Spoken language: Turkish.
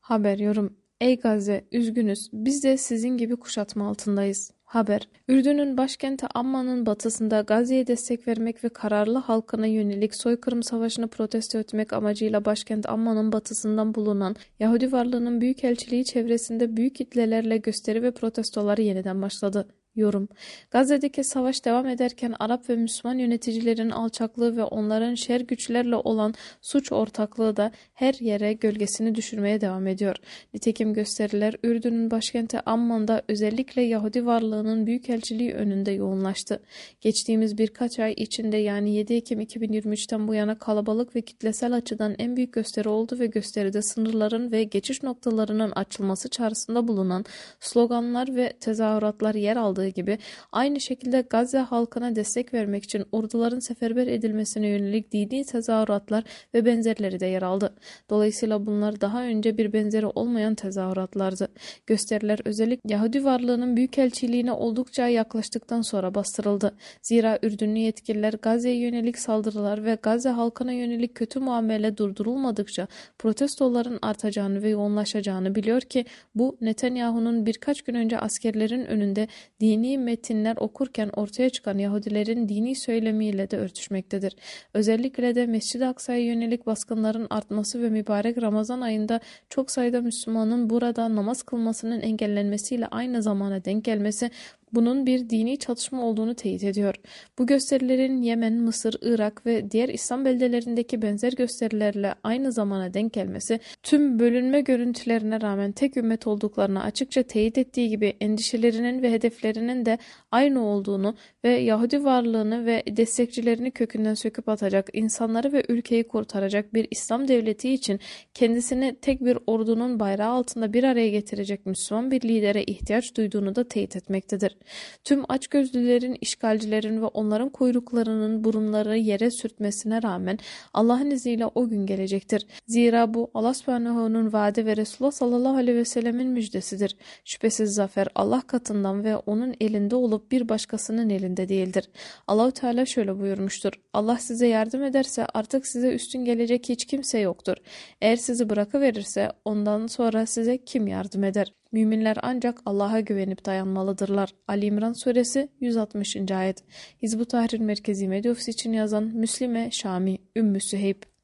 Haber yorum. Ey Gazze, üzgünüz. Biz de sizin gibi kuşatma altındayız. Haber. Ürdün'ün başkenti Amman'ın batısında Gazze'ye destek vermek ve kararlı halkına yönelik soykırım savaşını protesto etmek amacıyla başkent Amman'ın batısından bulunan Yahudi varlığının büyükelçiliği çevresinde büyük kitlelerle gösteri ve protestolar yeniden başladı. Yorum. Gazze'deki savaş devam ederken Arap ve Müslüman yöneticilerin alçaklığı ve onların şer güçlerle olan suç ortaklığı da her yere gölgesini düşürmeye devam ediyor. Nitekim gösteriler Ürdün'ün başkenti Amman'da özellikle Yahudi varlığının büyükelçiliği önünde yoğunlaştı. Geçtiğimiz birkaç ay içinde yani 7 Ekim 2023'ten bu yana kalabalık ve kitlesel açıdan en büyük gösteri oldu ve gösteride sınırların ve geçiş noktalarının açılması çağrısında bulunan sloganlar ve tezahüratlar yer aldı gibi aynı şekilde Gazze halkına destek vermek için orduların seferber edilmesine yönelik dini tezahüratlar ve benzerleri de yer aldı. Dolayısıyla bunlar daha önce bir benzeri olmayan tezahüratlardı. Gösteriler özellikle Yahudi varlığının büyükelçiliğine oldukça yaklaştıktan sonra bastırıldı. Zira Ürdünlü yetkililer Gazze'ye yönelik saldırılar ve Gazze halkına yönelik kötü muamele durdurulmadıkça protestoların artacağını ve yoğunlaşacağını biliyor ki bu Netanyahu'nun birkaç gün önce askerlerin önünde dini metinler okurken ortaya çıkan Yahudilerin dini söylemiyle de örtüşmektedir. Özellikle de Mescid-i Aksa'ya yönelik baskınların artması ve mübarek Ramazan ayında çok sayıda Müslümanın burada namaz kılmasının engellenmesiyle aynı zamana denk gelmesi bunun bir dini çatışma olduğunu teyit ediyor. Bu gösterilerin Yemen, Mısır, Irak ve diğer İslam beldelerindeki benzer gösterilerle aynı zamana denk gelmesi, tüm bölünme görüntülerine rağmen tek ümmet olduklarını açıkça teyit ettiği gibi endişelerinin ve hedeflerinin de aynı olduğunu ve Yahudi varlığını ve destekçilerini kökünden söküp atacak, insanları ve ülkeyi kurtaracak bir İslam devleti için kendisini tek bir ordunun bayrağı altında bir araya getirecek Müslüman bir lidere ihtiyaç duyduğunu da teyit etmektedir. Tüm açgözlülerin, işgalcilerin ve onların kuyruklarının burunları yere sürtmesine rağmen Allah'ın izniyle o gün gelecektir. Zira bu Allah Subhanahu'nun vaadi ve Resulullah sallallahu aleyhi ve sellemin müjdesidir. Şüphesiz zafer Allah katından ve onun elinde olup bir başkasının elinde değildir. Allahu Teala şöyle buyurmuştur. Allah size yardım ederse artık size üstün gelecek hiç kimse yoktur. Eğer sizi bırakıverirse ondan sonra size kim yardım eder? Müminler ancak Allah'a güvenip dayanmalıdırlar. Ali İmran Suresi 160. ayet. Hizb-ut Tahrir Merkezi Medya Ofisi için yazan Müslime Şami, Ümmü Süheyb.